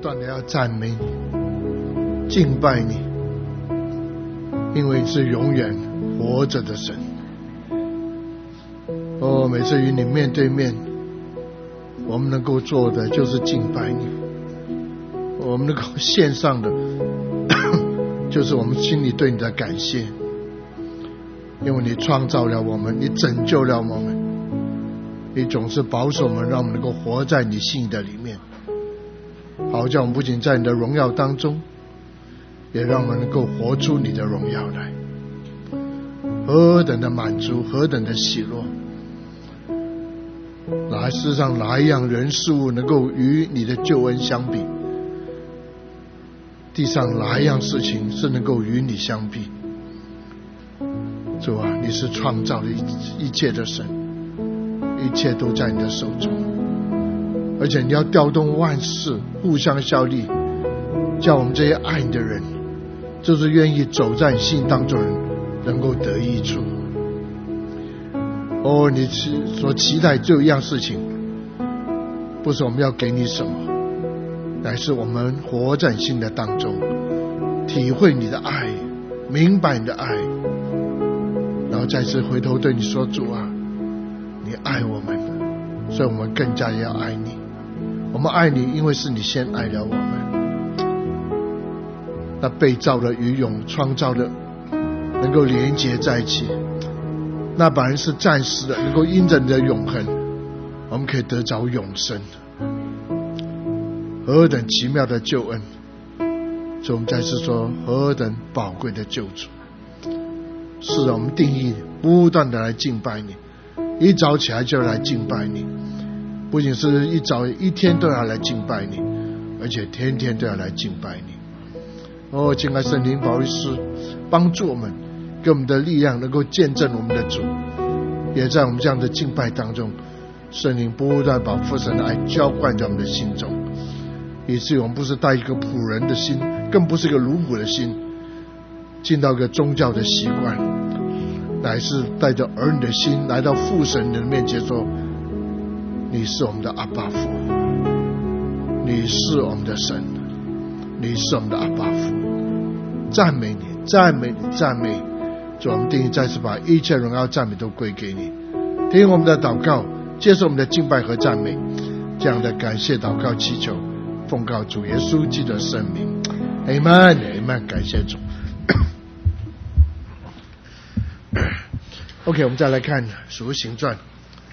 断的要赞美你，敬拜你，因为你是永远活着的神。每次与你面对面，我们能够做的就是敬拜你，我们能够献上的就是我们心里对你的感谢，因为你创造了我们，你拯救了我们，你总是保守我们，让我们能够活在你心意的里面，好叫我们不仅在你的荣耀当中，也让我们能够活出你的荣耀来。何等的满足，何等的喜乐！世上哪一样人事物能够与你的救恩相比？地上哪一样事情是能够与你相比？主啊，你是创造了一切的神，一切都在你的手中，而且你要调动万事互相效力，叫我们这些爱你的人，就是愿意走在你心当中的人，能够得益处。你所期待只有一样事情，不是我们要给你什么，乃是我们活在你心的当中，体会你的爱，明白你的爱，然后再次回头对你说，主啊，你爱我们，所以我们更加要爱你。我们爱你，因为是你先爱了我们。那被造的与永创造的能够连结在一起，那本来是暂时的，能够因着你的永恒，我们可以得着永生。何等奇妙的救恩！所以我们再次说，何等宝贵的救主！是的，我们定义不断的来敬拜你，一早起来就来敬拜你，不仅是一天都要来敬拜你，而且天天都要来敬拜你。敬爱圣灵保惠师，帮助我们，给我们的力量，能够见证我们的主，也在我们这样的敬拜当中，圣灵不断把父神的爱浇灌在我们的心中，以至于我们不是带一个仆人的心，更不是一个奴仆的心，进到一个宗教的习惯，乃是带着儿女的心来到父神的面前说，你是我们的阿爸父，你是我们的神，你是我们的阿爸父，赞美你，赞美你，赞美你。主，我们定义再次把一切荣耀赞美都归给你，听我们的祷告，接受我们的敬拜和赞美，这样的感谢祷告祈求，奉告主耶稣基督的圣名 Amen Amen。 感谢主。OK， 我们再来看使徒行传。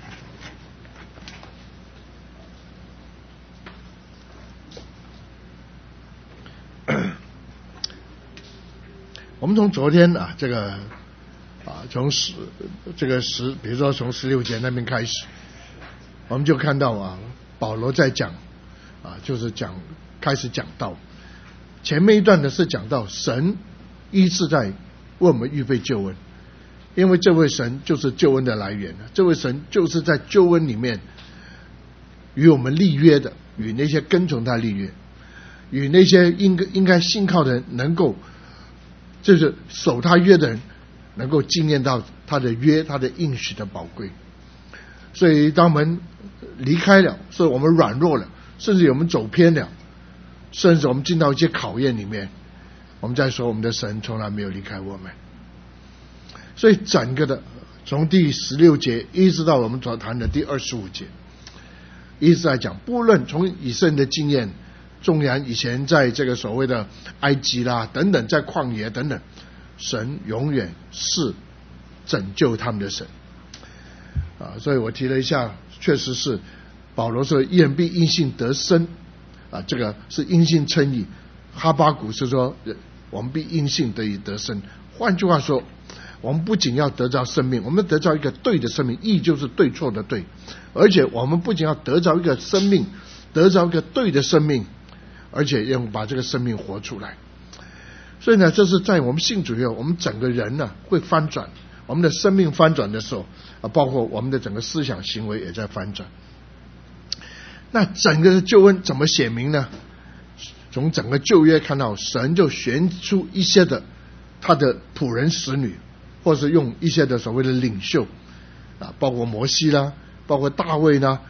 我们从昨天从比如说从16节那边开始，我们就看到保罗在讲就是开始讲到前面一段的是讲到神一直在为我们预备救恩，因为这位神就是救恩的来源，这位神就是在救恩里面与我们立约的，与那些跟从他立约，与那些应该信靠的人，能够就是守他约的人，能够经验到他的约，他的应许的宝贵。所以当我们离开了，所以我们软弱了，甚至我们走偏了，甚至我们进到一些考验里面，我们再说我们的神从来没有离开我们。所以整个的从第16节一直到我们所谈的第25节，一直在讲，不论从以色列的经验，纵然以前在这个所谓的埃及啦等等，在旷野等等，神永远是拯救他们的神所以我提了一下，确实是保罗说一人必因信得生这个是因信称义。哈巴谷是说我们必因信得以得生。换句话说，我们不仅要得着生命，我们得着一个对的生命，义就是对错的对，而且我们不仅要得着一个生命，得着一个对的生命，而且要把这个生命活出来。所以呢，这是在我们信主以后，我们整个人呢会翻转，我们的生命翻转的时候包括我们的整个思想行为也在翻转。那整个救恩怎么显明呢？从整个旧约看到，神就选出一些的他的仆人使女，或是用一些的所谓的领袖包括摩西啦，包括大卫啦，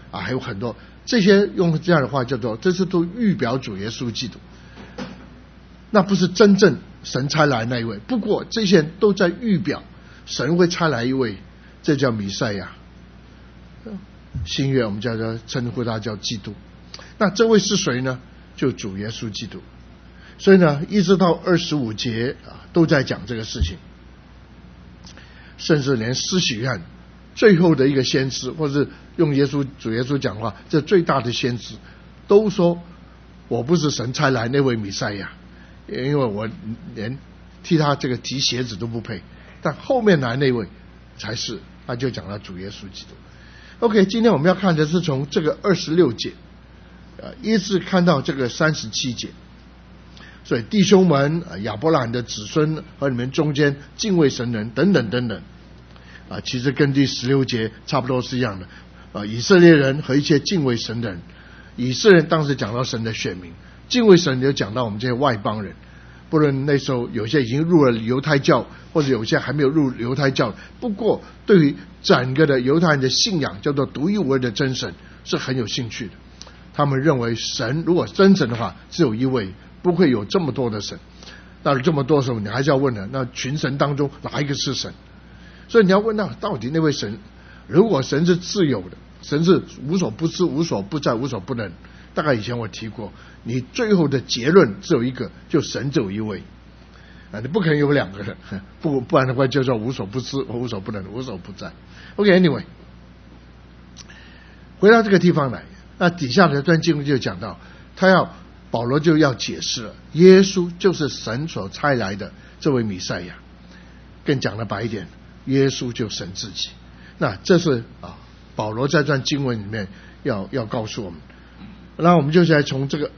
还有很多这些用这样的话叫做，这是都预表主耶稣基督，那不是真正神差来那一位，不过这些都在预表神会差来一位，这叫弥赛亚。新约我们叫做称呼他叫基督。那这位是谁呢？就主耶稣基督。所以呢，一直到25节都在讲这个事情，甚至连施洗约翰最后的一个先知，或是用主耶稣讲话，这最大的先知，都说我不是神差来那位弥赛亚，因为我连替他这个提鞋子都不配，但后面来那位才是。他就讲到主耶稣基督。OK， 今天我们要看的是从这个26节一直看到这个37节。所以弟兄们，亚伯拉罕的子孙和你们中间敬畏神人等等等等其实跟第16节差不多是一样的以色列人和一切敬畏神的人。以色列人当时讲到神的选民，敬畏神就讲到我们这些外邦人，不论那时候有些已经入了犹太教，或者有些还没有入犹太教，不过对于整个的犹太人的信仰叫做独一无二的真神是很有兴趣的。他们认为神如果真神的话只有一位，不会有这么多的神。那这么多的时候你还是要问了，那群神当中哪一个是神？所以你要问到底那位神，如果神是自由的，神是无所不知无所不在无所不能，大概以前我提过，你最后的结论只有一个，就神只有一位你不可能有两个人，不然的话就叫无所不知无所不能无所不在。 OK，anyway， 回到这个地方来，那底下的段经文就讲到保罗就要解释了，耶稣就是神所差来的这位弥赛亚。更讲得白一点，耶稣就神自己。那这是保罗在这段经文里面要告诉我们。那我们就来从这个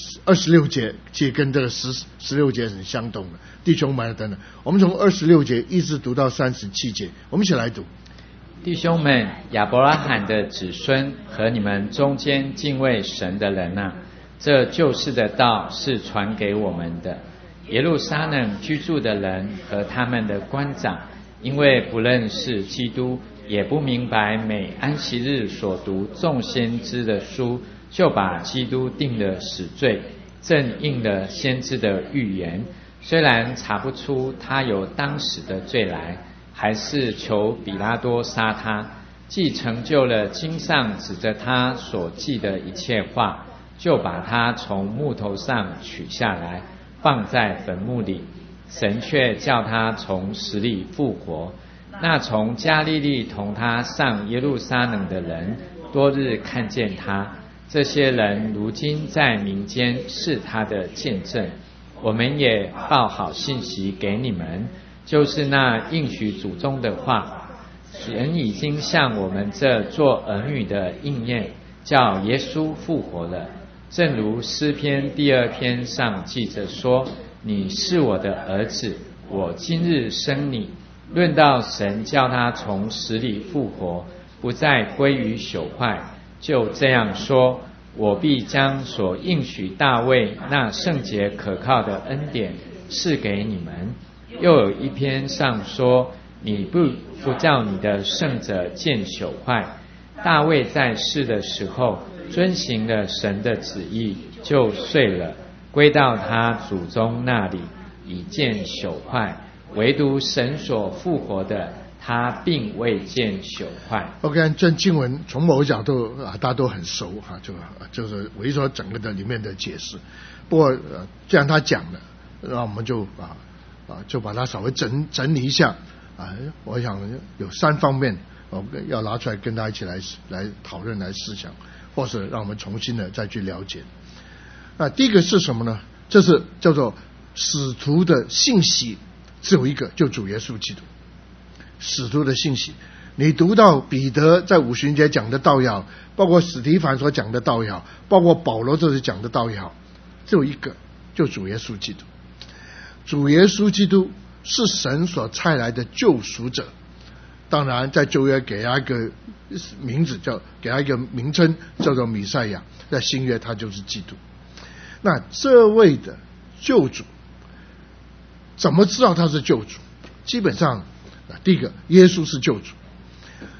26节，其实跟这个16节很相同的，弟兄们等等。我们从26节一直读到37节，我们一起来读。 弟兄们，亚伯拉罕的子孙和你们中间敬畏神的人啊，这救世的道是传给我们的。耶路撒冷居住的人和他们的官长，因为不认识基督，也不明白每安息日所读众先知的书，就把基督定了死罪，正应了先知的预言。虽然查不出他有当时的罪来，还是求比拉多杀他，既成就了经上指着他所记的一切话，就把他从木头上取下来，放在坟墓里。神却叫他从死里复活。那从加利利同他上耶路撒冷的人，多日看见他，这些人如今在民间是他的见证。我们也报好信息给你们，就是那应许祖宗的话，神已经向我们这做儿女的应验，叫耶稣复活了。正如诗篇第2篇上记着说，你是我的儿子，我今日生你。论到神叫他从死里复活，不再归于朽坏，就这样说，我必将所应许大卫那圣洁可靠的恩典赐给你们。又有一篇上说，你不叫你的圣者见朽坏。大卫在世的时候遵行了神的旨意，就睡了，归到他祖宗那里，以见朽坏。唯独神所复活的，他并未见朽坏。 OK， 这经文从某个角度大家都很熟就是我一说整个的里面的解释。不过既然他讲了，那我们就就把它稍微整理一下我想有3方面要拿出来跟大家一起来讨论来思想，或是让我们重新的再去了解。第一个是什么呢？这是叫做使徒的信息，只有一个，就主耶稣基督。使徒的信息，你读到彼得在五旬节讲的道也好，包括史提凡所讲的道也好，包括保罗这里讲的道也好，只有一个，就主耶稣基督。主耶稣基督是神所差来的救赎者。当然在旧约给他一个名字，给他一个名称叫做弥赛亚，在新约他就是基督。那这位的救主怎么知道他是救主？基本上第一个，耶稣是救主。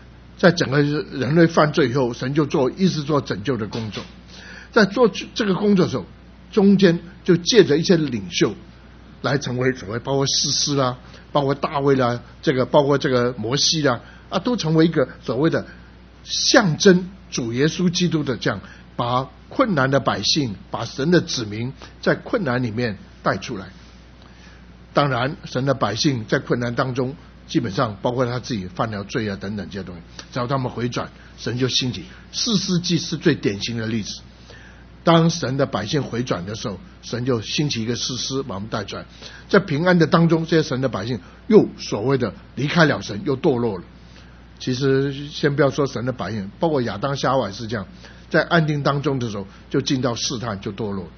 在整个人类犯罪以后，神就一直做拯救的工作。在做这个工作的时候，中间就借着一些领袖来成为包括士师啦，包括大卫啦，包括这个摩西啦，都成为一个所谓的象征主耶稣基督的，这样把困难的百姓，把神的子民在困难里面带出来。当然神的百姓在困难当中，基本上包括他自己犯了罪等等这些东西，只要他们回转，神就兴起。士师记是最典型的例子，当神的百姓回转的时候，神就兴起一个士师把我们带出来。在平安的当中，这些神的百姓又所谓的离开了神，又堕落了。其实先不要说神的百姓，包括亚当夏娃是这样，在安定当中的时候就进到试探，就堕落了。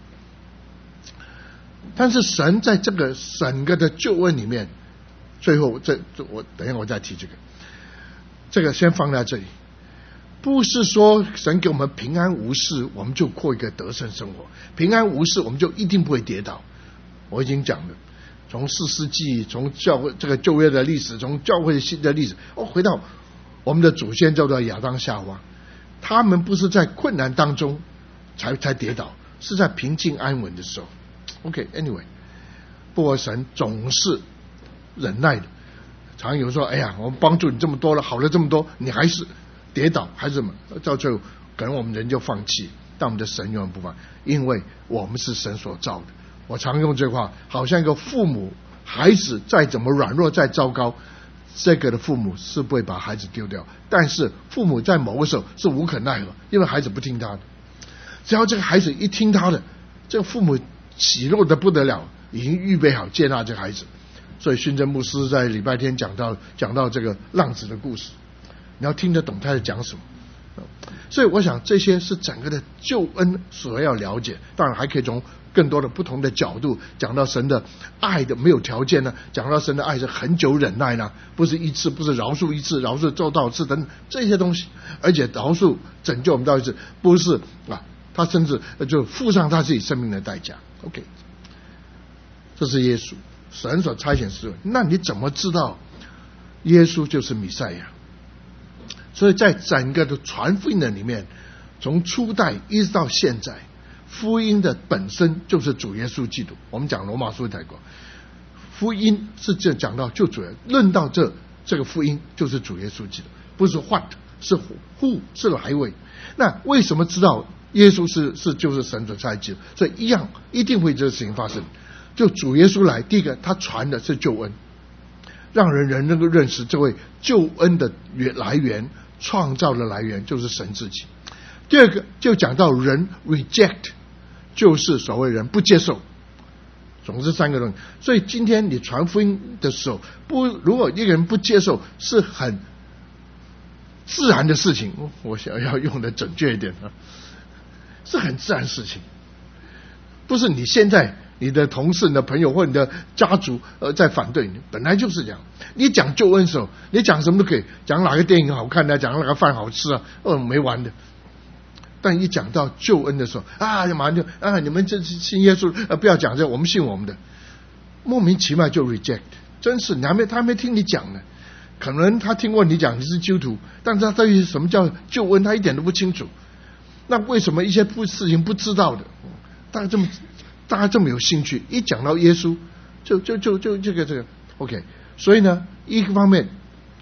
但是神在这个整个的救恩里面，最后我等一下我再提这个先放在这里。不是说神给我们平安无事，我们就过一个得胜生活，平安无事我们就一定不会跌倒。我已经讲了，从士师记，从教会这个旧约的历史，从教会新的历史，回到我们的祖先叫做亚当夏娃，他们不是在困难当中才跌倒，是在平静安稳的时候。anyway， 不过神总是忍耐的，常有说，哎呀，我们帮助你这么多了，好了这么多，你还是跌倒，还是什么，到最后可能我们人就放弃，但我们的神永远不放，因为我们是神所造的。我常用这句话，好像一个父母，孩子再怎么软弱再糟糕，这个的父母是不会把孩子丢掉，但是父母在某个时候是无可奈何，因为孩子不听他的。只要这个孩子一听他的，这个父母喜乐的不得了，已经预备好接纳这个孩子。所以训正牧师在礼拜天讲到这个浪子的故事，你要听得懂他在讲什么。所以我想这些是整个的救恩所要了解，当然还可以从更多的不同的角度讲到神的爱的没有条件呢，讲到神的爱是很久忍耐呢，不是一次，不是饶恕一次，饶恕做到次等等这些东西，而且饶恕拯救我们到一次，不是他甚至就付上他自己生命的代价。这是耶稣神所差遣使者。那你怎么知道耶稣就是弥赛亚？所以在整个的传福音的里面，从初代一直到现在，福音的本身就是主耶稣基督。我们讲罗马书谈过，福音是这讲到就主耶，论到这个福音就是主耶稣基督，不是 what， 是 who， 是来位。那为什么知道耶稣是就是神所差遣？所以一定会这个事情发生。就主耶稣来，第一个他传的是救恩，让人能够认识这位救恩的来源，创造的来源就是神自己。第二个就讲到人 reject， 就是所谓人不接受。总之三个东西。所以今天你传福音的时候，如果一个人不接受，是很自然的事情。我想要用的准确一点是很自然的事情，不是你现在你的同事、你的朋友或你的家族在反对你，本来就是这样。你讲救恩的时候，你讲什么都可以，讲哪个电影好看讲哪个饭好吃没完的。但一讲到救恩的时候马上就你们这信耶稣不要讲这，我们信我们的，莫名其妙就 reject。 真是他还没听你讲呢，可能他听过你讲你是基督徒，但是他对于什么叫救恩他一点都不清楚。那为什么一些事情不知道的，大家这么有兴趣，一讲到耶稣就这个 OK。 所以呢，一个方面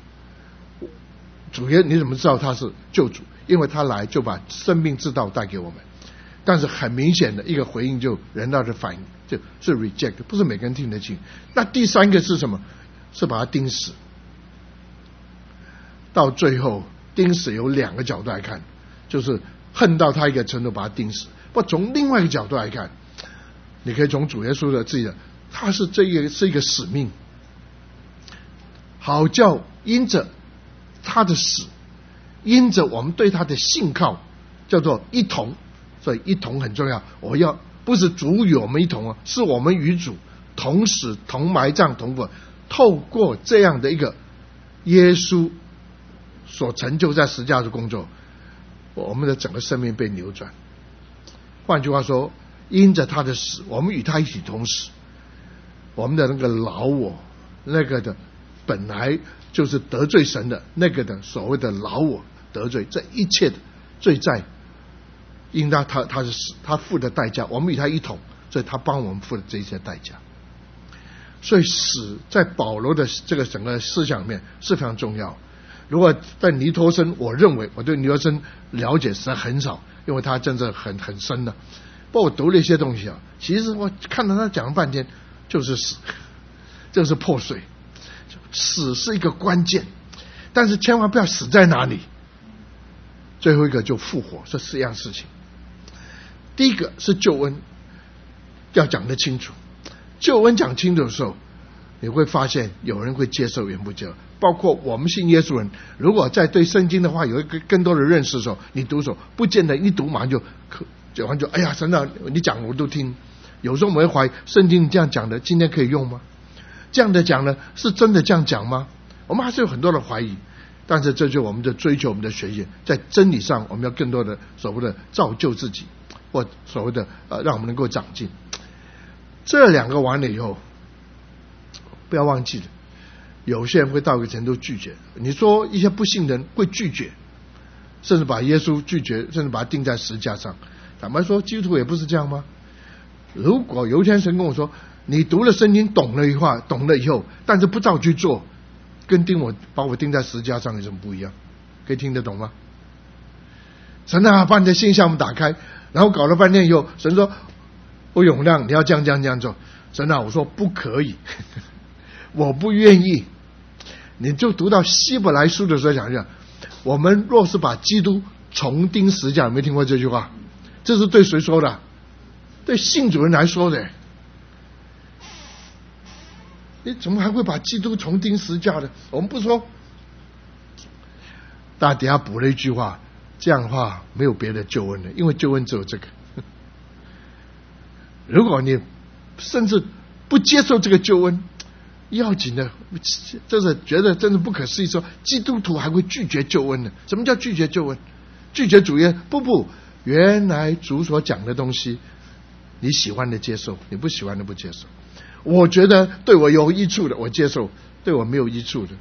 主耶稣你怎么知道他是救主？因为他来就把生命之道带给我们。但是很明显的一个回应，就人道的反应就是 reject， 不是每个人听得进。那第三个是什么？是把他钉死。到最后钉死有两个角度来看，就是恨到他一个程度把他钉死。不从另外一个角度来看，你可以从主耶稣的自己的，他是是一个使命，好叫因着他的死，因着我们对他的信靠，叫做一同。所以一同很重要，我要不是主与我们一同是我们与主同死同埋葬同复。透过这样的一个耶稣所成就在十字架的工作，我们的整个生命被扭转。换句话说，因着他的死，我们与他一起同死，我们的那个老我那个的本来就是得罪神的那个的所谓的老我得罪，这一切的罪债应当他是死，他付的代价，我们与他一同，所以他帮我们付了这些代价。所以死在保罗的这个整个思想里面是非常重要。如果在尼托生，我认为我对尼托生了解实在很少，因为他真的很深的。不过我读了一些东西啊，其实我看到他讲了半天，就是死，就是破碎。死是一个关键，但是千万不要死在哪里。最后一个就复活，这4样事情。第一个是救恩，要讲得清楚。救恩讲清楚的时候，你会发现有人会接受，有人不接受。包括我们信耶稣人，如果在对圣经的话有一个更多的认识的时候，你读的时候不见得一读马上就哎呀，神啊，你讲我都听。有时候我们会怀疑圣经这样讲的今天可以用吗？这样的讲呢是真的这样讲吗？我们还是有很多的怀疑。但是这就是我们的追求，我们的学习，在真理上我们要更多的所谓的造就自己，或所谓的让我们能够长进。这2个完了以后，不要忘记了，有些人会到一个程度拒绝。你说一些不信人会拒绝，甚至把耶稣拒绝，甚至把他钉在十字架上。坦白说，基督徒也不是这样吗？如果有一天神跟我说，你读了圣经懂了以后，但是不照去做，跟把我钉在十字架上有什么不一样？可以听得懂吗？神啊，把你的心向我们打开，然后搞了半天以后，神说我永亮，你要这样做。神啊，我说不可以，我不愿意。你就读到希伯来书的时候想一想，我们若是把基督重钉十字架，有没有听过这句话？这是对谁说的？对信主人来说的。你怎么还会把基督重钉十字架的？我们不说。大家底下补了一句话，这样的话没有别的救恩了，因为救恩只有这个。如果你甚至不接受这个救恩，要紧的，这是觉得真的不可思议，说基督徒还会拒绝救恩呢？什么叫拒绝救恩？拒绝主耶？不，原来主所讲的东西，你喜欢的接受，你不喜欢的不接受。我觉得对我有益处的我接受，对我没有益处的。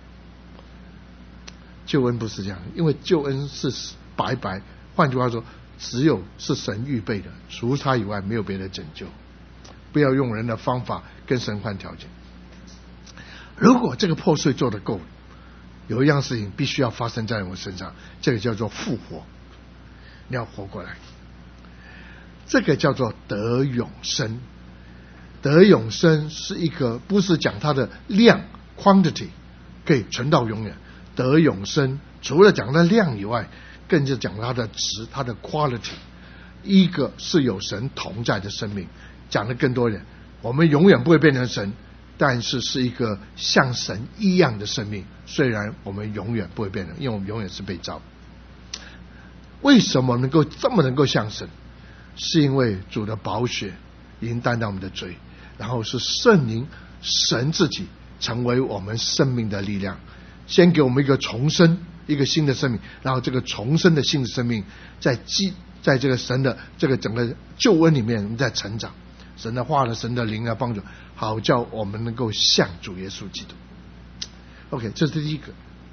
救恩不是这样，因为救恩是白白，换句话说，只有是神预备的，除他以外没有别的拯救。不要用人的方法跟神换条件。如果这个破碎做得够了，有一样事情必须要发生在我身上，这个叫做复活。你要活过来，这个叫做得永生。得永生是一个不是讲它的量 quantity 可以存到永远，得永生除了讲它的量以外，更是讲它的值，它的 quality。一个是有神同在的生命，讲的更多人，我们永远不会变成神，但是是一个像神一样的生命。虽然我们永远不会变成，因为我们永远是被造。为什么能够这么能够像神？是因为主的宝血已经担当我们的罪，然后是圣灵神自己成为我们生命的力量，先给我们一个重生，一个新的生命，然后这个重生的新的生命在这个神的这个整个救恩里面，我们在成长。神的话呢，神的灵啊帮助，好叫我们能够像主耶稣基督。OK， 这是第一个。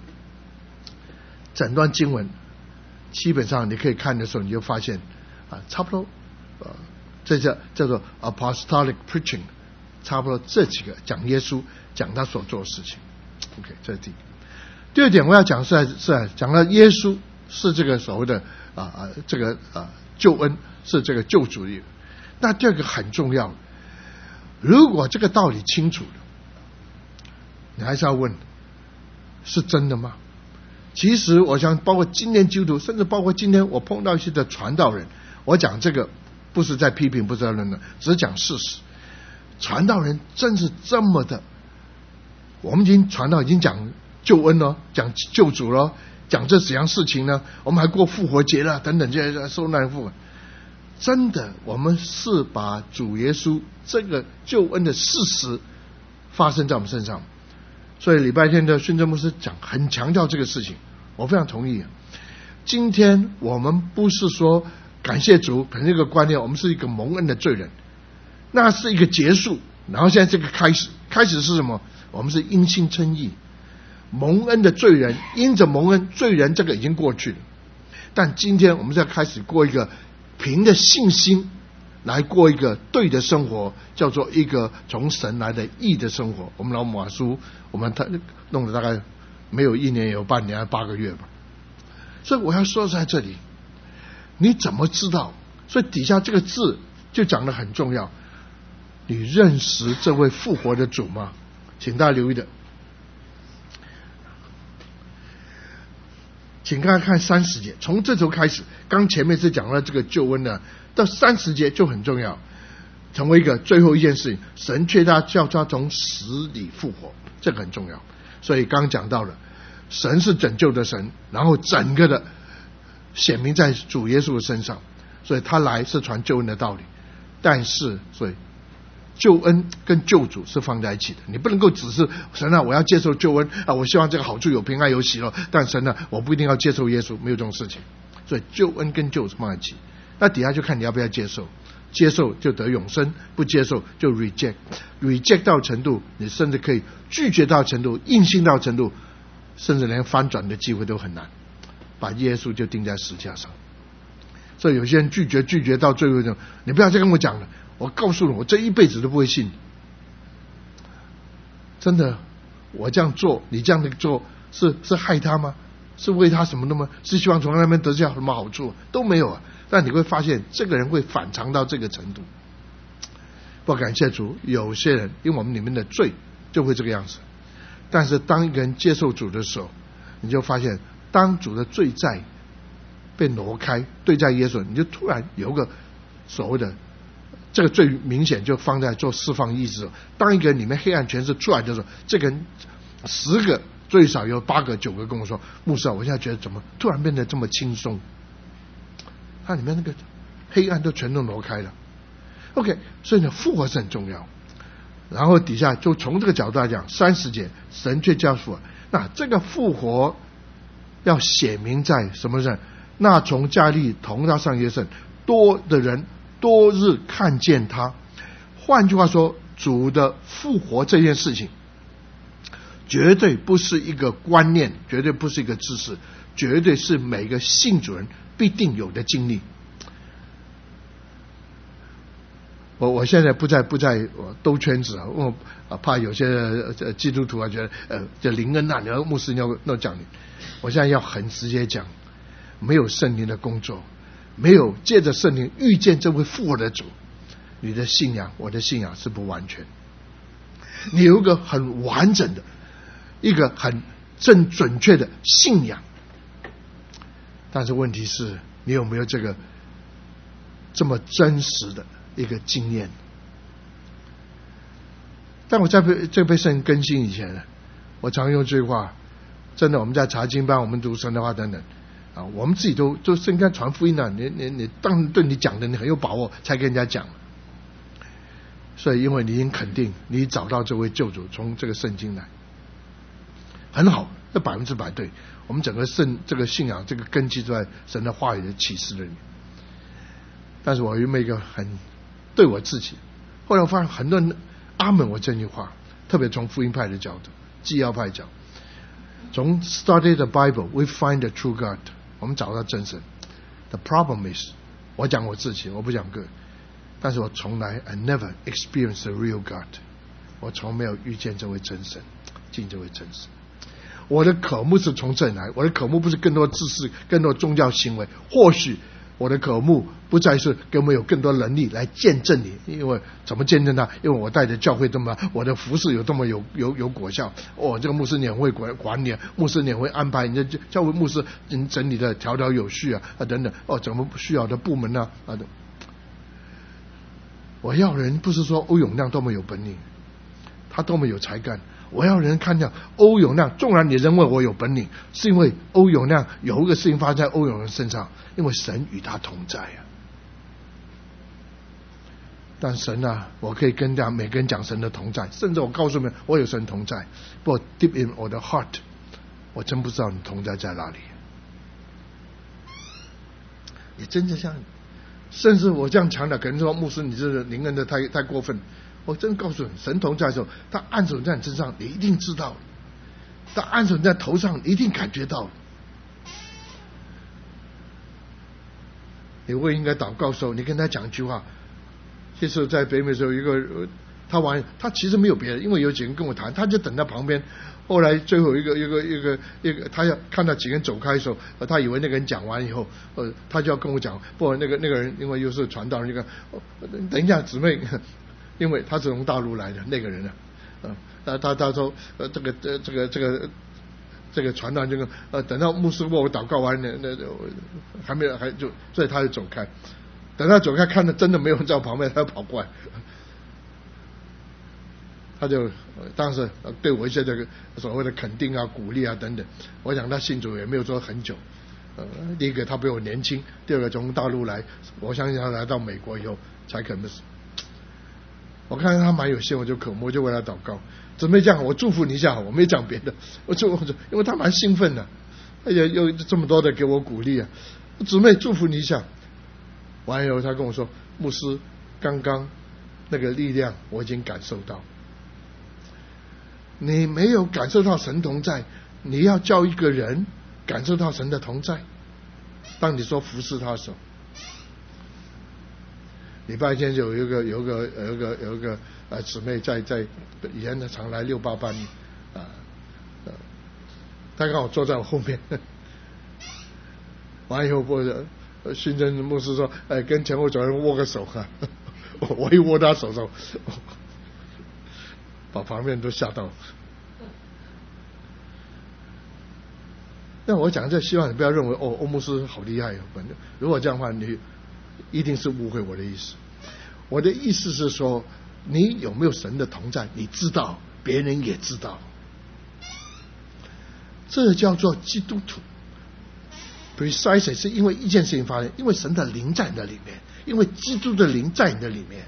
整段经文基本上你可以看的时候，你就发现差不多这叫做 apostolic preaching， 差不多这几个讲耶稣，讲他所做的事情。OK， 这是第一个。第二点我要讲是讲到耶稣是这个所谓的这个救恩，是这个救主的。那第二个很重要，如果这个道理清楚了，你还是要问，是真的吗？其实我想包括今天基督徒，甚至包括今天我碰到一些的传道人，我讲这个不是在批评，不是在论断，只是讲事实。传道人真是这么的，我们已经传道已经讲救恩了，讲救主了，讲这几样事情呢，我们还过复活节了等等，这些受难复活。真的我们是把主耶稣这个救恩的事实发生在我们身上。所以礼拜天的宣教牧师讲很强调这个事情，我非常同意。今天我们不是说感谢主，可能这个观念我们是一个蒙恩的罪人，那是一个结束，然后现在这个开始是什么？我们是因信称义。 蒙恩的罪人，因着蒙恩罪人这个已经过去了，但今天我们要开始过一个凭着信心来过一个对的生活，叫做一个从神来的义的生活。我们老马书我们弄了大概没有1年，有半年8个月吧。所以我要说在这里，你怎么知道？所以底下这个字就讲得很重要，你认识这位复活的主吗？请大家留意的，请大家看30节，从这头开始，刚前面是讲了这个救恩呢，到30节就很重要，成为一个最后一件事情，神却叫他从死里复活，这个很重要。所以刚讲到了，神是拯救的神，然后整个的显明在主耶稣的身上，所以他来是传救恩的道理。但是所以救恩跟救主是放在一起的，你不能够只是神啊，我要接受救恩啊，我希望这个好处有平安有喜乐，但神啊，我不一定要接受耶稣，没有这种事情。所以救恩跟救主放在一起，那底下就看你要不要接受，接受就得永生，不接受就 reject 到程度，你甚至可以拒绝到程度，硬性到程度，甚至连翻转的机会都很难，把耶稣就钉在十字架上。所以有些人拒绝到最后就，你不要再跟我讲了，我告诉你，我这一辈子都不会信。真的，我这样做，你这样的做，是害他吗？是为他什么的吗？是希望从那边得到什么好处？都没有啊。但你会发现，这个人会反常到这个程度。不感谢主，有些人因为我们里面的罪就会这个样子。但是当一个人接受主的时候，你就发现，当主的罪债被挪开，对在耶稣，你就突然有个所谓的这个最明显就放在做释放意志。当一个人里面黑暗权势出来的时候，这个人10个最少有8个9个跟我说，牧师啊，我现在觉得怎么突然变得这么轻松，它里面那个黑暗都全都挪开了。 OK， 所以呢，复活是很重要。然后底下就从这个角度来讲，30节神却叫复活，那这个复活要写明在什么上？那从加利同他上耶圣，多的人多日看见他。换句话说，主的复活这件事情绝对不是一个观念，绝对不是一个知识，绝对是每个信主人必定有的经历。我现在不在兜圈子啊，我怕有些基督徒啊觉得这灵恩啊，你要牧师要讲你，我现在要很直接讲，没有圣灵的工作，没有借着圣灵遇见这位复活的主，你的信仰，我的信仰是不完全。你有一个很完整的一个很准确的信仰，但是问题是你有没有这个这么真实的一个经验？但我在被圣灵更新以前呢，我常用这句话，真的，我们在查经班，我们读神的话等等啊，我们自己都应该传福音啊，你当然对你讲的你很有把握才跟人家讲。所以因为你已经肯定你找到这位救主，从这个圣经来很好，这100%对。我们整个这个信仰这个根基就在神的话语的启示里面。但是我有没有一个很对我自己，后来我发现很多人阿门我这句话，特别从福音派的角度，纪要派讲，从 study the Bible we find the true God， 我们找到真神。 The problem is， 我讲我自己，我不讲个人，但是我从来 I never experienced the real God， 我从没有遇见这位真神，见这位真神。我的渴慕是从这里来，我的渴慕不是更多知识，更多宗教行为，或许我的渴慕不再是给我们有更多能力来见证你，因为怎么见证他？因为我带着教会这么，我的服事有这么有果效。哦，这个牧师你很会管理，牧师你很会安排，你的教会牧师你整理的条条有序啊等等。哦，怎么需要的部门啊我要人不是说欧永亮多么有本领，他多么有才干。我要人看到欧永亮，纵然你认为我有本领，是因为欧永亮有一个事情发生在欧永亮身上，因为神与他同在啊。但神啊，我可以跟每个人讲神的同在，甚至我告诉你们我有神同在，不过 deep in 我的 heart， 我真不知道你同在在哪里。也真的像，甚至我这样强调，可能说牧师你这个灵恩的太过分。我真告诉你，神同在的时候，他按手在你身上，你一定知道。 他按手在头上，一定感觉到。你不应该祷告的时候，你跟他讲一句话。其实，在北美的时候，一个他其实没有别的，因为有几个人跟我谈，他就等在旁边。后来最后一个，他要看到几个人走开的时候，他以为那个人讲完以后，他就要跟我讲，不，那个人因为又是传道人，等一下姊妹，因为他是从大陆来的那个人他说这个传道人等到牧师为我祷告完所以他就走开。等他走开，看到真的没有人在我旁边，他就跑过来。他就当时对我一些这个所谓的肯定啊、鼓励啊等等。我想他信主也没有说很久。第一个他比我年轻，第二个从大陆来，我相信他来到美国以后才可能是。我看他蛮有心，我就为他祷告。准备这样，我祝福你一下，我没讲别的，我因为他蛮兴奋的，又这么多的给我鼓励啊，姊妹祝福你一下。完以后他跟我说，牧师，刚刚那个力量我已经感受到。你没有感受到神同在，你要叫一个人感受到神的同在。当你说服侍他的时候，礼拜天就有一个姊妹在以前的常来688班他刚好坐在我后面。完以后新增牧师说，跟前后左右握个手哈。我一握他手上，把旁边都吓到。那我讲这，希望你不要认为欧牧师好厉害。如果这样的话，你一定是误会我的意思。我的意思是说，你有没有神的同在，你知道，别人也知道。这叫做基督徒。Precisely 是因为一件事情发生，因为神的灵在你的里面，因为基督的灵在你的里面，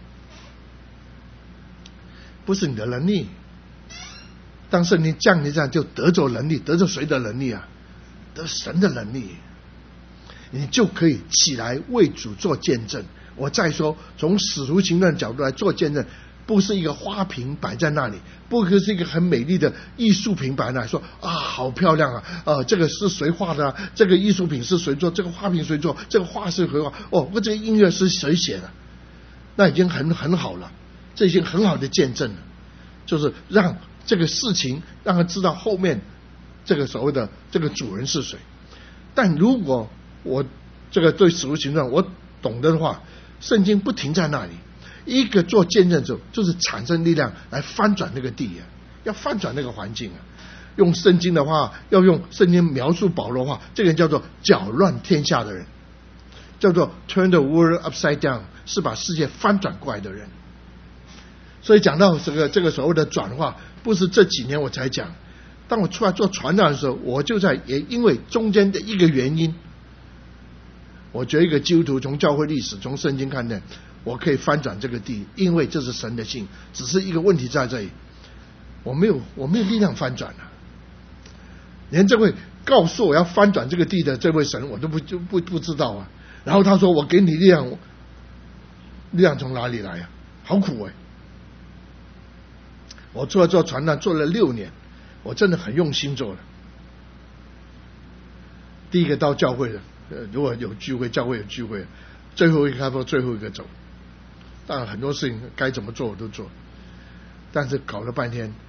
不是你的能力。当圣灵降临上，就得着能力，得着谁的能力啊？得神的能力，你就可以起来为主做见证。我再说，从使徒行传的角度来做见证，不是一个花瓶摆在那里，不是一个很美丽的艺术品摆在那里，说啊好漂亮啊，这个是谁画的啊？这个艺术品是谁做？这个花瓶谁做？这个画是谁画？哦，这个音乐是谁写的？那已经很好了，这已经很好的见证了，就是让这个事情让他知道后面这个所谓的这个主人是谁。但如果我这个对使徒行传我懂得的话，圣经不停在那里。一个做见证者就是产生力量来翻转那个地啊，要翻转那个环境啊。用圣经的话，要用圣经描述保罗的话，这个人叫做搅乱天下的人，叫做 turn the world upside down， 是把世界翻转过来的人。所以讲到这个所谓的转化，不是这几年我才讲。当我出来做传道的时候，我就也因为中间的一个原因，我觉得一个基督徒从教会历史从圣经看待，我可以翻转这个地，因为这是神的性。只是一个问题在这里，我没有力量翻转啊。连这位告诉我要翻转这个地的这位神，我都不知道啊。然后他说我给你力量，力量从哪里来啊？好苦哎！我出来做传道做了6年，我真的很用心做了。第一个到教会的，如果有聚会，教会有聚会，最后一个开播，最后一个走。当然很多事情该怎么做我都做，但是搞了半天，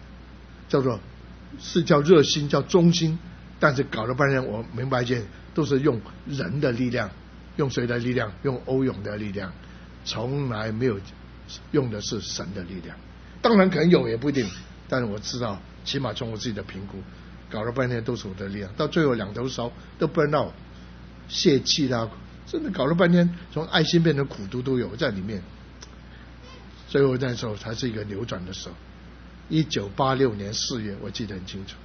是叫热心，叫忠心，但是搞了半天，我明白一件，都是用人的力量，用谁的力量？用欧勇的力量，从来没有用的是神的力量。当然可能有也不一定，但是我知道，起码从我自己的评估，搞了半天都是我的力量，到最后2头烧都burn out，泄气啦，真的搞了半天，从爱心变成苦毒都有在里面。最后那时候才是一个扭转的时候。1986年4月，我记得很清楚。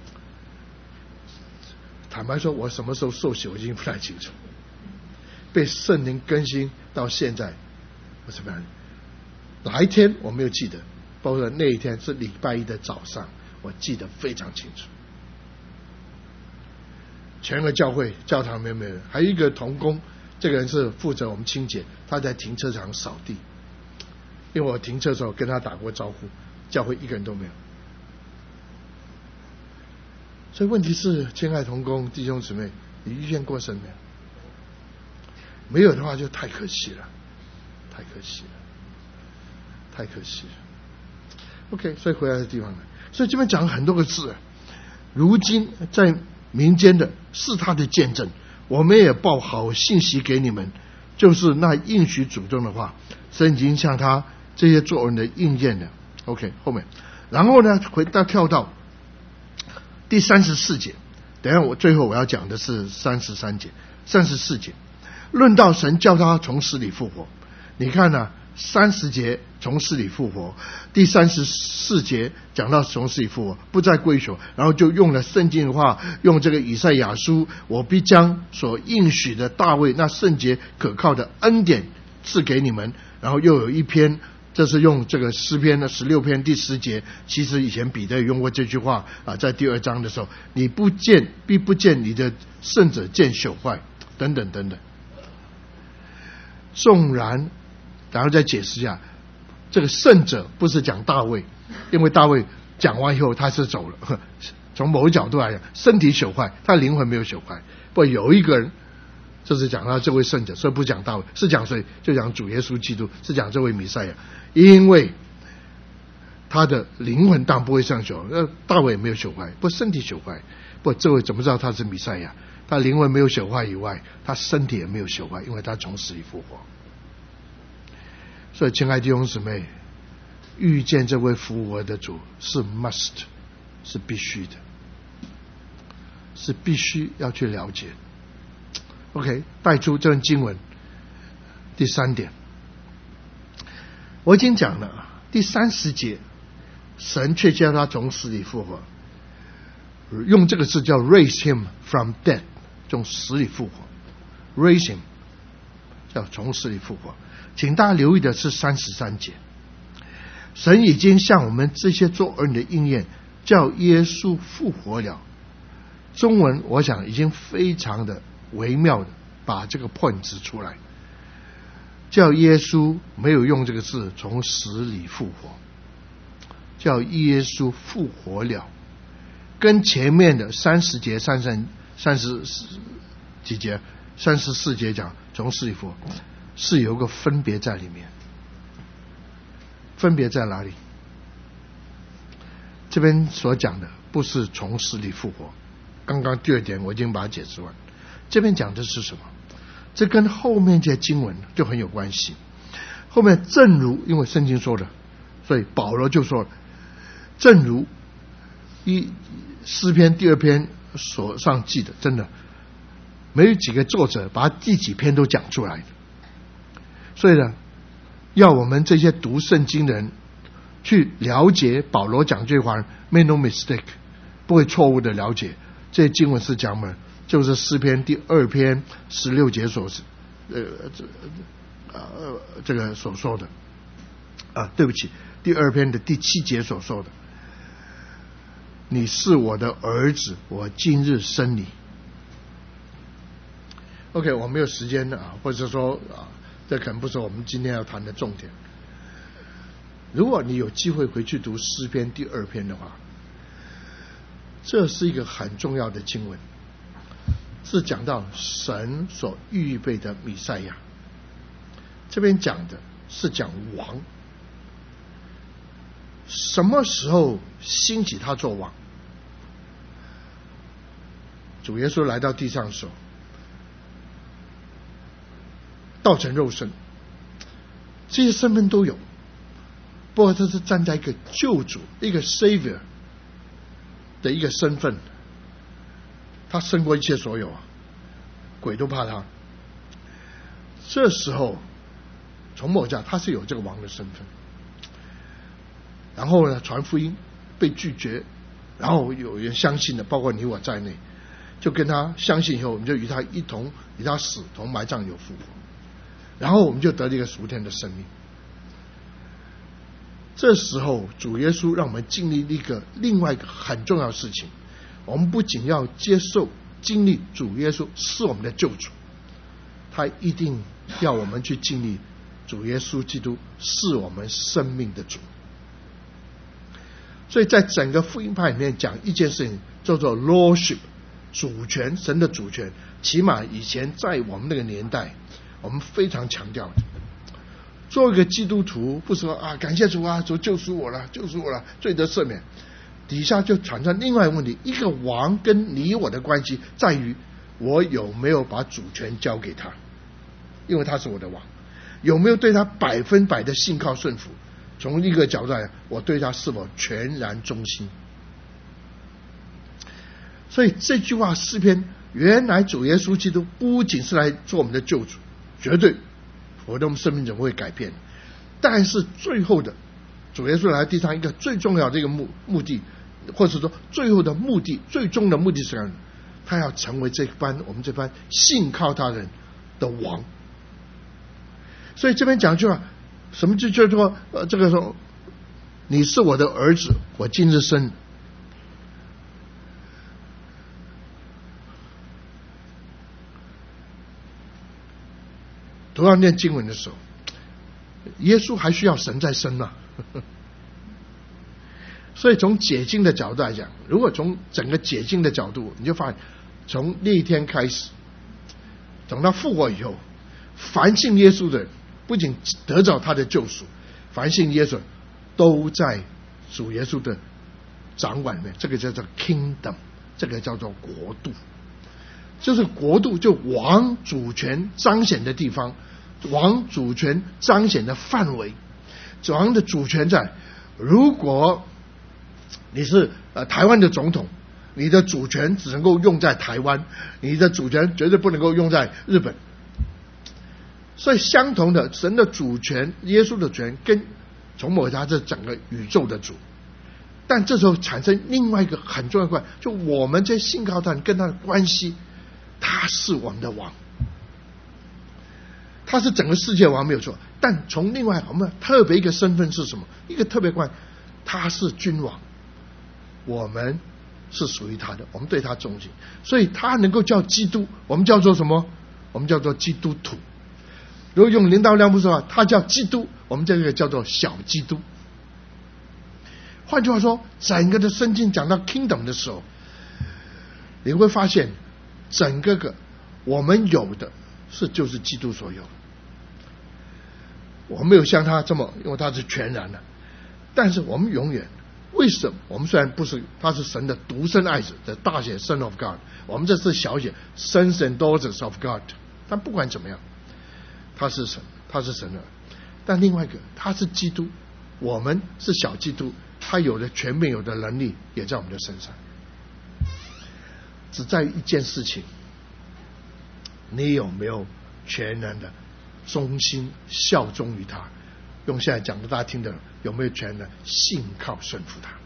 坦白说，我什么时候受洗我已经不太清楚。被圣灵更新到现在，我怎么样？哪一天我没有记得，包括那一天是礼拜1的早上，我记得非常清楚。全个教会教堂没有人，还有一个同工，这个人是负责我们清洁，他在停车场扫地。因为我停车的时候跟他打过招呼，教会一个人都没有。 所以问题是，亲爱同工弟兄姊妹，你遇见过神没有？没有的话，就太可惜了，太可惜了，太可惜了。OK， 所以回来的地方呢，所以这边讲了很多个字，如今在民间的是他的见证，我们也报好信息给你们，就是那应许主动的话，神已经向他这些作人的应验了。OK， 后面，然后呢，跳到第34节，等一下最后我要讲的是33节、34节，论到神叫他从死里复活。你看啊，30节从死里复活，第34节讲到从死里复活，不再归属，然后就用了圣经的话，用这个以赛亚书，我必将所应许的大卫那圣洁可靠的恩典赐给你们。然后又有一篇，这是用这个诗篇的16篇第10节，其实以前彼得也用过这句话啊，在第2章的时候，你不见必不见你的圣者见朽坏，等等等等。纵然然后再解释一下，这个圣者不是讲大卫，因为大卫讲完以后他是走了，从某个角度来讲，身体朽坏，他灵魂没有朽坏。不，有一个人就是讲到这位圣者，所以不讲大卫，是讲谁？就讲主耶稣基督，是讲这位弥赛亚，因为他的灵魂当然不会像朽，大卫也没有朽坏，不身体朽坏。不，这位怎么知道他是弥赛亚？他灵魂没有朽坏以外，他身体也没有朽坏，因为他从死里复活。所以亲爱的弟兄姊妹，遇见这位复活的主是 must， 是必须的，是必须要去了解。 OK， 带出这段经文第3点，我已经讲了第30节，神却叫他从死里复活，用这个字叫 raise him from dead， 从死里复活， raise him 叫从死里复活。请大家留意的是33节，神已经向我们这些做儿女的应验，叫耶稣复活了。中文我想已经非常的微妙的把这个 point 指出来，叫耶稣没有用这个字从死里复活，叫耶稣复活了，跟前面的30节、30几节、34节讲从死里复活是有个分别在里面。分别在哪里？这边所讲的不是从死里复活，刚刚第2点我已经把它解释完。这边讲的是什么？这跟后面这些经文就很有关系。后面正如因为圣经说的，所以保罗就说了，正如诗篇第2篇所上记的，真的没有几个作者把第几篇都讲出来的。所以呢，要我们这些读圣经的人去了解保罗讲这话 make no mistake， 不会错误的了解这些经文是讲什么，就是诗篇第2篇16节所这个所说的对不起，第2篇的第7节所说的，你是我的儿子，我今日生你。 OK， 我没有时间或者说这可能不是我们今天要谈的重点。如果你有机会回去读诗篇第2篇的话，这是一个很重要的经文，是讲到神所预备的弥赛亚。这边讲的是讲王，什么时候兴起他做王？主耶稣来到地上的时候，道成肉身，这些身份都有，不过他是站在一个救主、一个 Savior 的一个身份，他胜过一切所有鬼都怕他。这时候从某家他是有这个王的身份，然后呢传福音被拒绝，然后有人相信的，包括你我在内，就跟他相信以后，我们就与他一同与他死同埋葬有复活，然后我们就得了一个属天的生命。这时候主耶稣让我们经历另外一个很重要的事情，我们不仅要接受经历主耶稣是我们的救主，他一定要我们去经历主耶稣基督是我们生命的主。所以在整个福音派里面讲一件事情， 叫做 lordship， 主权，神的主权。起码以前在我们那个年代，我们非常强调的。做一个基督徒，不说啊，感谢主啊，主救赎我了，罪得赦免。底下就产生另外一个问题，一个王跟你我的关系在于我有没有把主权交给他，因为他是我的王，有没有对他100%的信靠顺服。从一个角度来讲，我对他是否全然忠心。所以这句话诗篇，原来主耶稣基督不仅是来做我们的救主，绝对否则我们生命怎么会改变。但是最后的主耶稣来地上一个最重要的一个目的，或者说最后的目的，最终的目的是什么？他要成为我们这班信靠他人的王。所以这边讲句话，什么就叫做这个说，你是我的儿子，我今日生。同样念经文的时候，耶稣还需要神在生吗？所以从解经的角度来讲，如果从整个解经的角度，你就发现从那一天开始，等到复活以后，凡信耶稣的人不仅得着他的救赎，凡信耶稣都在主耶稣的掌管里面。这个叫做 kingdom， 这个叫做国度，就是国度，就王主权彰显的地方，王主权彰显的范围。王的主权在，如果你是台湾的总统，你的主权只能够用在台湾，你的主权绝对不能够用在日本。所以相同的，神的主权，耶稣的权跟从某他这整个宇宙的主。但这时候产生另外一个很重要的关系，就我们这信靠他人跟他的关系，他是我们的王，他是整个世界王没有错。但从另外我们特别一个身份是什么？一个特别关系，他是君王，我们是属于他的，我们对他忠心，所以他能够叫基督，我们叫做什么？我们叫做基督徒。如果用林道亮不说话，他叫基督，我们这个叫做小基督。换句话说，整个的圣经讲到 kingdom 的时候，你会发现整个我们有的就是基督所有。我们没有像他这么，因为他是全然的，但是我们永远，为什么我们虽然不是，他是神的独生爱子的大写 Son of God， 我们这是小写 Sons and Daughters of God， 但不管怎么样，他是神，他是神的。但另外一个，他是基督，我们是小基督，他有的权柄，有的能力也在我们的身上。只在一件事情，你有没有全然的忠心效忠于他？用现在讲的大家听的，有没有全然的信靠顺服他？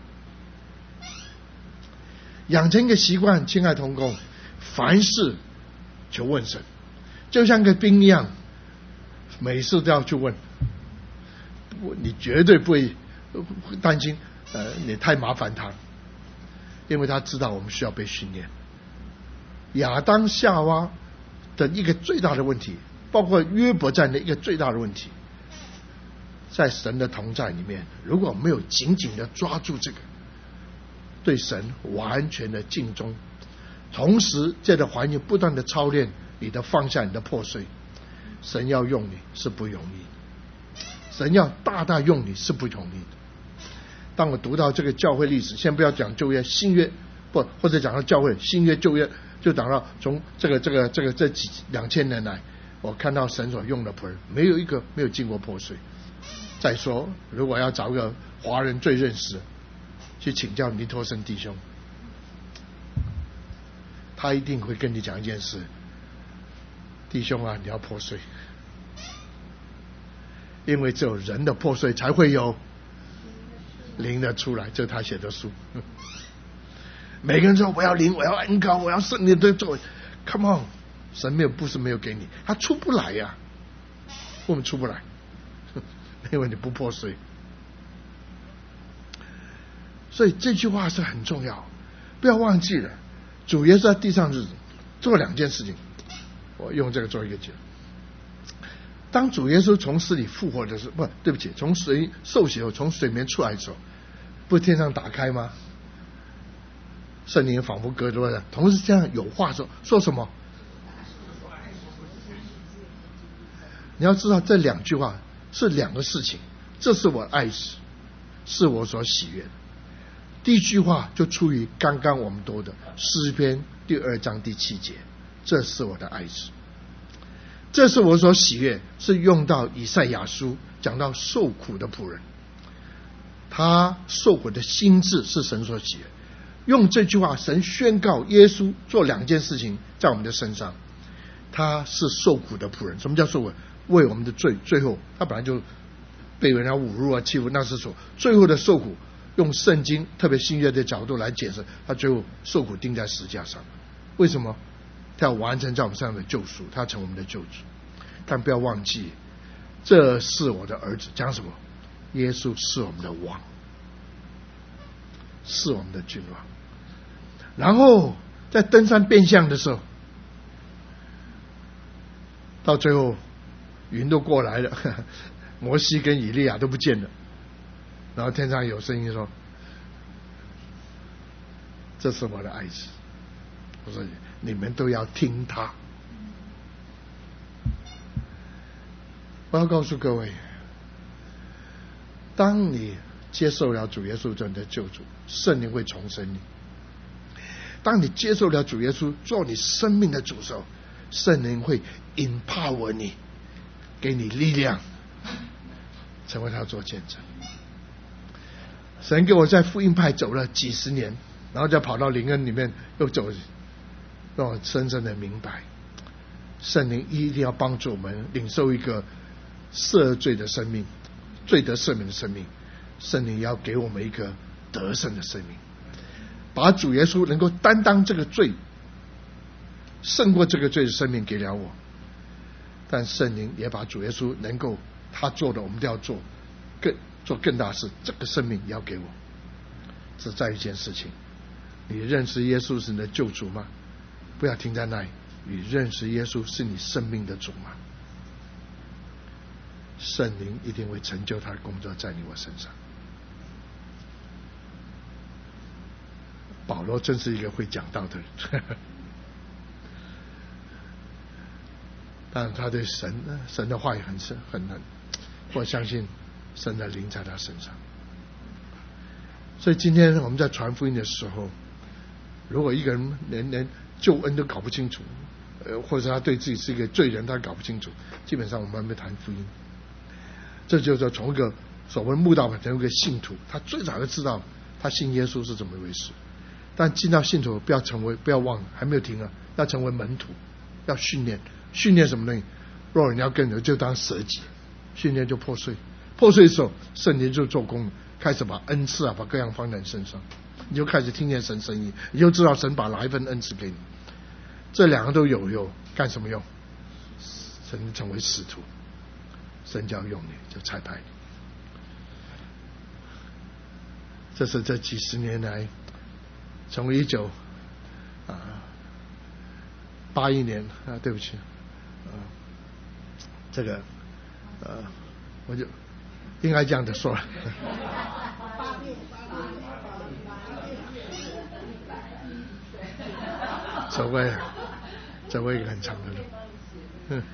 养成一个习惯，亲爱同工，凡事求问神，就像个兵一样，每事都要去问。你绝对不会担心你太麻烦他，因为他知道我们需要被训练。亚当夏娃的一个最大的问题，包括约伯在内一个最大的问题，在神的同在里面，如果没有紧紧的抓住这个，对神完全的尽忠，同时在这环境不断的操练你的放下，你的破碎，神要用你是不容易，神要大大用你是不容易的。当我读到这个教会历史，先不要讲旧约新约，不或者讲到教会新约旧约，就讲到从这几2000年来，我看到神所用的仆人没有一个没有经过破碎。再说，如果要找一个华人最认识，去请教尼托生弟兄，他一定会跟你讲一件事：弟兄啊，你要破碎，因为只有人的破碎才会有灵的出来。这是他写的书。每个人说我要灵，我要恩膏，我要圣灵的作为 ，Come on， 神不是没有给你，他出不来呀，我们出不来。因为你不破碎，所以这句话是很重要，不要忘记了。主耶稣在地上日子做2件事情，我用这个做一个结。当主耶稣从死里复活的时候，对不起，从受洗后从水面出来的时候，不是天上打开吗？ 圣灵仿佛隔着的，同时这样有话说什么？你要知道这2句话是2个事情，这是我爱子，是我所喜悦的。第一句话就出于刚刚我们读的诗篇第2章第7节，这是我的爱子，这是我所喜悦，是用到以赛亚书讲到受苦的仆人，他受苦的心志是神所喜悦。用这句话，神宣告耶稣做2件事情在我们的身上，他是受苦的仆人。什么叫受苦？为我们的罪，最后他本来就被人家侮辱啊欺负，那是说最后的受苦，用圣经特别新约的角度来解释，他最后受苦钉在十字架上。为什么？他要完成在我们身上的救赎，他成我们的救主。但不要忘记，这是我的儿子。讲什么？耶稣是我们的王，是我们的君王。然后在登山变相的时候，到最后云都过来了，摩西跟以利亚都不见了，然后天上有声音说：“这是我的爱子。”我说你们都要听他。我要告诉各位，当你接受了主耶稣做你的救主，圣灵会重生你。当你接受了主耶稣做你生命的主时候，圣灵会 empower 你，给你力量，成为他做见证。神给我在福音派走了几十年，然后再跑到灵恩里面又走，让我深深的明白，圣灵一定要帮助我们领受一个赦罪的生命，罪得赦免的生命。圣灵要给我们一个得胜的生命，把主耶稣能够担当这个罪，胜过这个罪的生命给了我。但圣灵也把主耶稣能够他做的我们都要做，做更大事，这个生命也要给我。只在一件事情，你认识耶稣是你的救主吗？不要停在那里。你认识耶稣是你生命的主吗？圣灵一定会成就他的工作在你我身上。保罗真是一个会讲道的人，但他对神的话语很深很难。我相信神的灵在他身上。所以今天我们在传福音的时候，如果一个人连救恩都搞不清楚，或者他对自己是一个罪人他搞不清楚，基本上我们还没谈福音。这就是从一个所谓慕道派成为一个信徒，他最早就知道他信耶稣是怎么回事。但进到信徒不要忘了，还没有停啊，要成为门徒，要训练什么东西？若人要跟人就当舍己，训练就破碎的时候，圣灵就做工了，开始把恩赐把各样放在你身上，你就开始听见神声音，你就知道神把哪一份恩赐给你。这2个都有干什么用？神成为使徒，神就要用你，就差派你。这是这几十年来，从1981年对不起，这个我就应该这样的说了。走过一个很长的路。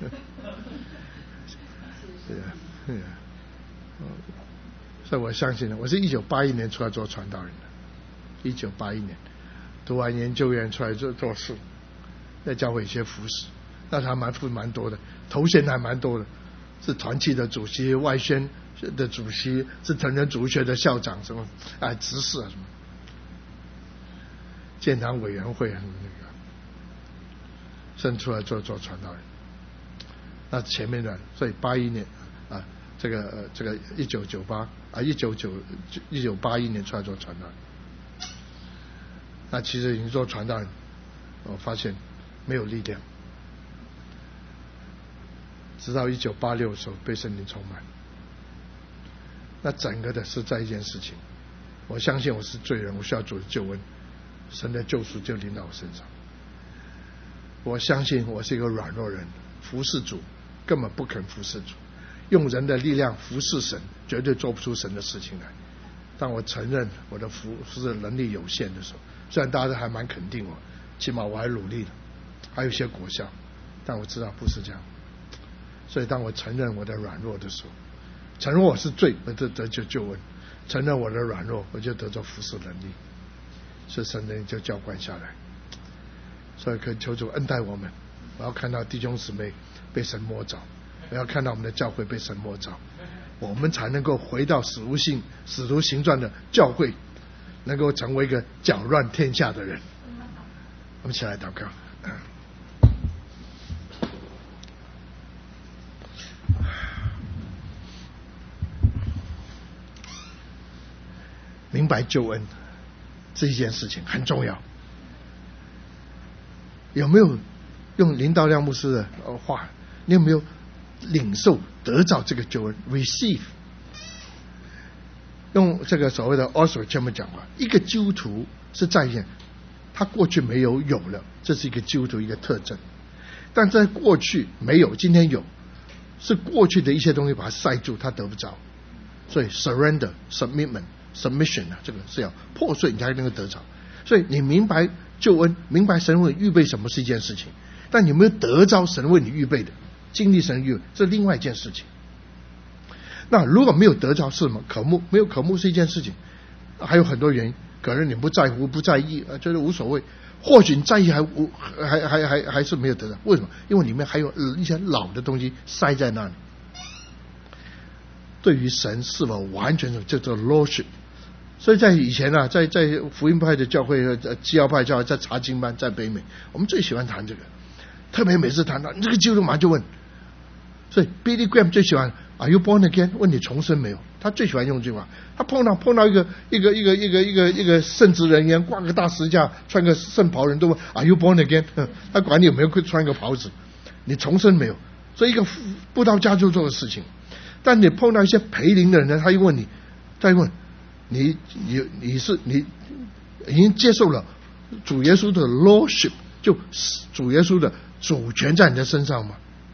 所以我相信我是1981年出来做传道人的，1981年读完研究院出来做事，在教会一些服侍，那还蛮多的，头衔还蛮多的，是团契的主席、外宣的主席，是成人主学的校长，什么执事什么建堂委员会那个，生出来做传道人。那前面的，所以81年这个1981年出来做传道人。那其实你做传道人，我发现没有力量，直到1986的时候被圣灵充满。那整个的是在一件事情，我相信我是罪人，我需要主的救恩，神的救赎就临到我身上。我相信我是一个软弱人，服侍主根本不肯服侍主，用人的力量服侍神，绝对做不出神的事情来。当我承认我的服侍能力有限的时候， 虽然大家都还蛮肯定我，起码我还努力了，还有一些果效，但我知道不是这样。所以当我承认我的软弱的时候，承认我是罪，我就得救恩；承认我的软弱，我就得着服侍能力。所以神的就浇灌下来。所以可以求主恩待我们，我要看到弟兄姊妹被神摸着，我要看到我们的教会被神摸着，我们才能够回到使徒行传的教会，能够成为一个搅乱天下的人。我们起来祷告。明白救恩这一件事情很重要。有没有用林道亮牧师的话？你有没有领受得着这个救恩 ？receive。用这个所谓的 Oswald 这么讲话，一个基督徒是在现，他过去没有了，这是一个基督徒一个特征。但在过去没有，今天有，是过去的一些东西把它塞住，他得不着。所以 submission 啊，这个是要破碎，你才能够得着。所以你明白救恩，明白神为你预备什么是一件事情，但你有没有得着神为你预备的，经历神预备，这是另外一件事情。那如果没有得着是什么？渴慕，没有渴慕是一件事情，还有很多原因，可能你不在乎、不在意，觉得无所谓。或许你在意还是没有得到，为什么？因为里面还有一些老的东西塞在那里。对于神是否完全叫做 lordship。所以在以前啊，在福音派的教会、基要派教会，在查经班，在北美，我们最喜欢谈这个，特别每次谈到你这个基督徒马上就问。所以 Billy Graham 最喜欢 Are you born again？ 问你重生没有？他最喜欢用这句话。他碰到一个圣职人员，挂个大十字架，穿个圣袍，人都问 Are you born again？ 他管你有没有穿个袍子，你重生没有？所以一个布道家就做的事情。但你碰到一些培灵的人呢，他又问你，再问你已经接受了主耶稣的 lordship， 就主耶稣的主权在你的身上吗？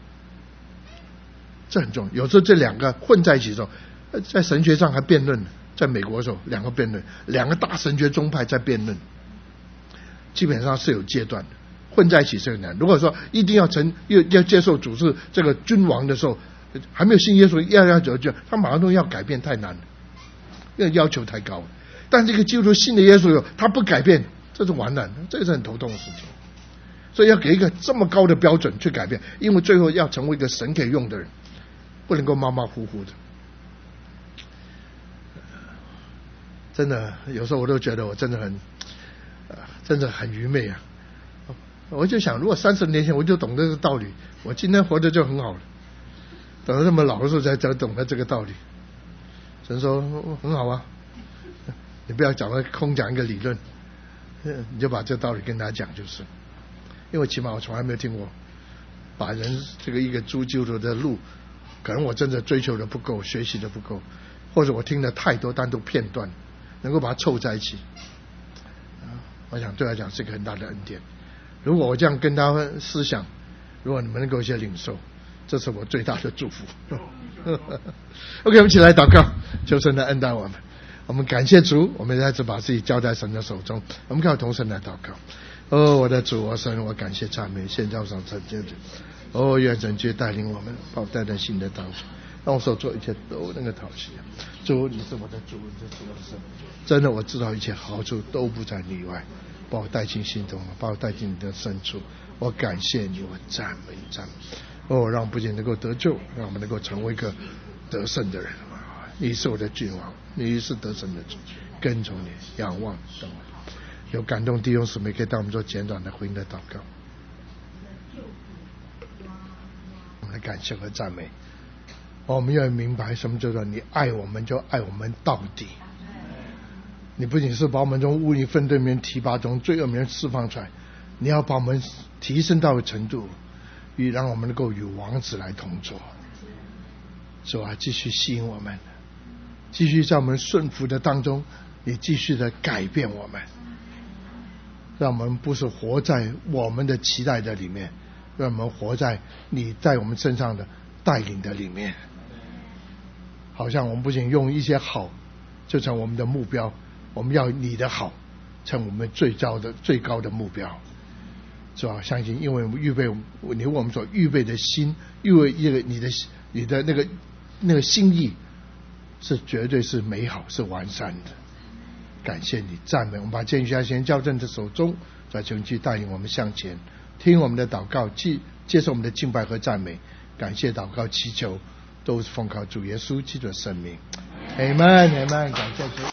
这很重要。有时候这两个混在一起的时候，在神学上还辩论，在美国的时候两个辩论，两个大神学宗派在辩论，基本上是有阶段的，混在一起是很难。如果说一定要接受主是这个君王的时候，还没有信耶稣要他马上都要改变，太难了，因为要求太高了。但这个基督徒信的耶稣以后，他不改变，这是完了，这是很头痛的事情。所以要给一个这么高的标准去改变，因为最后要成为一个神可以用的人，不能够马马虎虎的。真的，有时候我都觉得我真的很愚昧啊！我就想，如果30年前我就懂这个道理，我今天活得就很好了。等到这么老的时候才懂得这个道理。神说很好啊，你不要空讲一个理论，你就把这个道理跟他讲就是。因为起码我从来没有听过把人这个一个基督徒的路，可能我真的追求的不够，学习的不够，或者我听的太多单独片段，能够把它凑在一起。我想对他讲是一个很大的恩典。如果我这样跟他思想，如果你们能够一些领受，这是我最大的祝福。OK， 我们起来祷告，求神来恩待我们。我们感谢主，我们再次把自己交在神的手中。我们靠同神来祷告。我的主，我神，我感谢赞美，现在上成就的。愿神去带领我们，把我带在新的当中，让我所做一切都能够讨喜。主，你是我的主，你是我的神。真的，我知道一切好处都不在你以外，把我带进心中，把我带进你的深处。我感谢你，我赞美赞美。让我不仅能够得救，让我们能够成为一个得胜的人。你是我的君王，你是得胜的主，跟从你，仰望等我。有感动弟兄姊妹可以带我们做简短的回应的祷告。我们来感谢和赞美。我们要明白什么叫做你爱我们就爱我们到底。你不仅是把我们从污泥粪堆里面提拔，从罪恶里面释放出来，你要把我们提升到程度，让我们能够与王子来同坐。主啊，继续吸引我们，继续在我们顺服的当中，你继续的改变我们，让我们不是活在我们的期待的里面，让我们活在你在我们身上的带领的里面。好像我们不仅用一些好就成我们的目标，我们要你的好成我们最高的目标，是吧？相信因为我们预备你为我们所预备的心，因为你的那个心意是绝对是美好是完善的。感谢你，赞美我们，把建议先交在这手中，再求去带领我们向前，听我们的祷告，接受我们的敬拜和赞美。感谢祷告祈求都是奉靠主耶稣基督的圣名，阿们，阿们，感谢主。